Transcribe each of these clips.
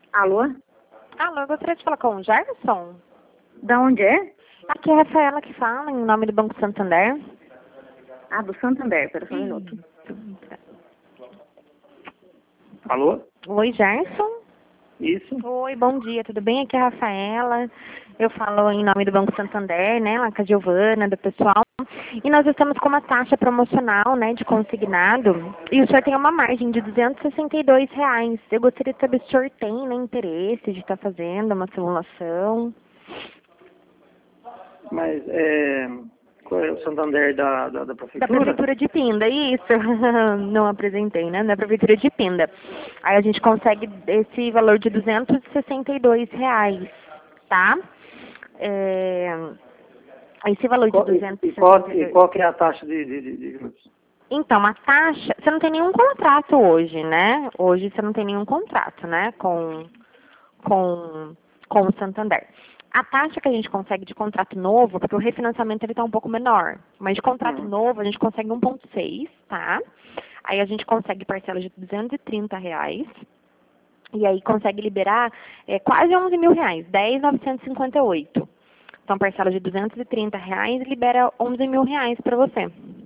Alô? Alô, eu gostaria de falar com o Gerson. Da onde é? Aqui é a Rafaela que fala, em nome do Banco Santander. Ah, do Santander, espera só um minuto. Alô? Oi, Gerson. Isso? Oi, bom dia, tudo bem? Aqui é a Rafaela. Eu falo em nome do Banco Santander, né, lá com a Giovana, do pessoal. E nós estamos com uma taxa promocional, né, de consignado. E o senhor tem uma margem de R$ 262. Eu gostaria de saber se o senhor tem, né, interesse de estar fazendo uma simulação. Mas qual é o Santander da prefeitura? Da Prefeitura de Pinda, isso. Não apresentei, né? Da Prefeitura de Pinda. Aí a gente consegue esse valor de R$ 262, tá? Esse valor de Qual, e 262... qual que é a taxa de juros? Então, a taxa... Você não tem nenhum contrato hoje, né? Hoje você não tem nenhum contrato, né? Com o Santander. A taxa que a gente consegue de contrato novo, porque o refinanciamento ele está um pouco menor, mas de contrato novo a gente consegue 1,6, tá? Aí a gente consegue parcela de R$ 230, e aí consegue liberar quase R$ 11 mil, R$ 10.958. Então, parcela de R$ 230 libera R$ 11 mil para você.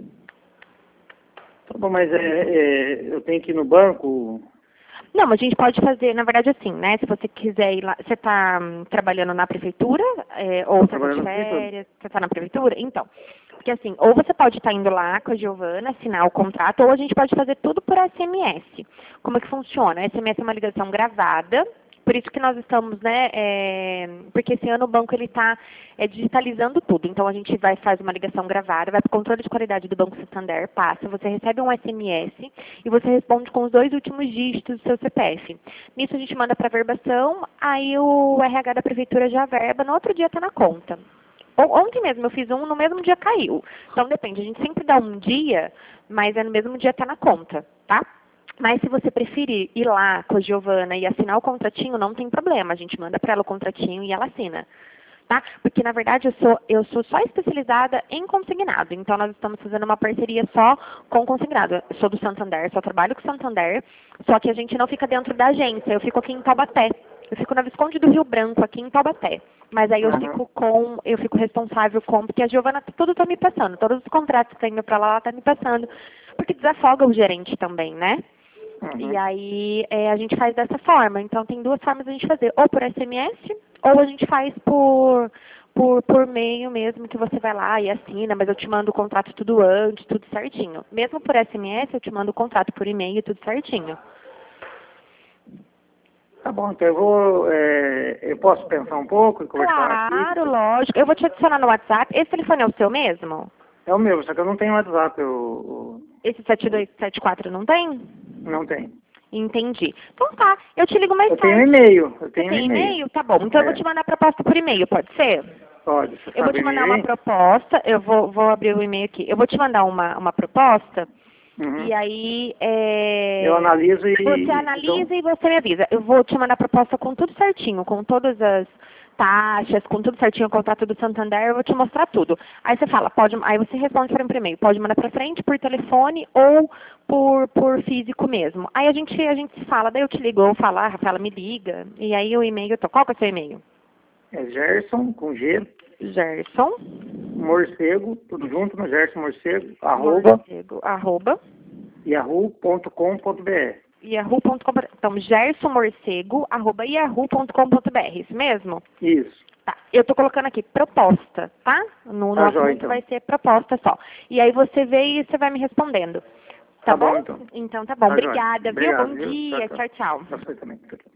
Tá bom, mas eu tenho que ir no banco? Não, mas a gente pode fazer, na verdade, assim, né? Se você quiser ir lá, você está trabalhando na prefeitura, ou você está de férias, você está na prefeitura? Então, porque assim, ou você pode estar indo lá com a Giovana, assinar o contrato, ou a gente pode fazer tudo por SMS. Como é que funciona? A SMS é uma ligação gravada, por isso que nós estamos, né, porque esse ano o banco ele está digitalizando tudo. Então a gente faz uma ligação gravada, vai para o controle de qualidade do Banco Santander, passa, você recebe um SMS e você responde com os 2 últimos dígitos do seu CPF. Nisso a gente manda para a verbação, aí o RH da prefeitura já verba, no outro dia está na conta. Ontem mesmo eu fiz no mesmo dia caiu. Então depende, a gente sempre dá um dia, mas no mesmo dia está na conta, tá? Mas se você preferir ir lá com a Giovana e assinar o contratinho, não tem problema. A gente manda para ela o contratinho e ela assina. Tá? Porque, na verdade, eu sou só especializada em consignado. Então, nós estamos fazendo uma parceria só com consignado. Eu sou do Santander, só trabalho com o Santander, só que a gente não fica dentro da agência. Eu fico aqui em Taubaté. Eu fico na Visconde do Rio Branco, aqui em Taubaté. Mas aí eu fico responsável porque a Giovana tudo está me passando. Todos os contratos que está indo para lá, ela está me passando. Porque desafoga o gerente também, né? E aí a gente faz dessa forma. Então tem 2 formas de a gente fazer, ou por SMS, ou a gente faz por e-mail mesmo, que você vai lá e assina, mas eu te mando o contrato tudo antes, tudo certinho. Mesmo por SMS, eu te mando o contrato por e-mail, tudo certinho. Tá bom, então eu posso pensar um pouco e conversar aqui? Claro, lógico. Eu vou te adicionar no WhatsApp. Esse telefone é o seu mesmo? É o meu, só que eu não tenho WhatsApp. Esse 7274 não tem? Não tenho. Entendi. Então tá, eu te ligo mais tarde. Eu tenho e-mail. Você tem e-mail? Tá bom. Então eu vou te mandar a proposta por e-mail, pode ser? Pode. Eu vou te mandar uma proposta, eu vou abrir o e-mail aqui. Eu vou te mandar uma proposta, e aí... eu analiso e... Você analisa e você me avisa. Eu vou te mandar a proposta com tudo certinho, com todas as taxas, com tudo certinho, o contrato do Santander, eu vou te mostrar tudo. Aí você fala, aí você responde para mim por e-mail, pode mandar para frente, por telefone ou por físico mesmo. Aí a gente se fala, daí eu te ligo, eu falo, Rafaela, me liga, e aí o e-mail, qual que é o seu e-mail? É Gerson, com G. Gerson. Morcego, tudo junto, no Gerson Morcego, arroba yahoo.com.br. yahoo.com. Então, gersonmorcego@yahoo.com.br, isso mesmo? Isso. Tá, eu tô colocando aqui proposta, tá? No assunto então. Vai ser proposta só. E aí você vê e você vai me respondendo. Tá bom? Então. Então tá bom. Tá, Obrigada, viu? Obrigado, Bom dia. Tchau, tchau. Você também.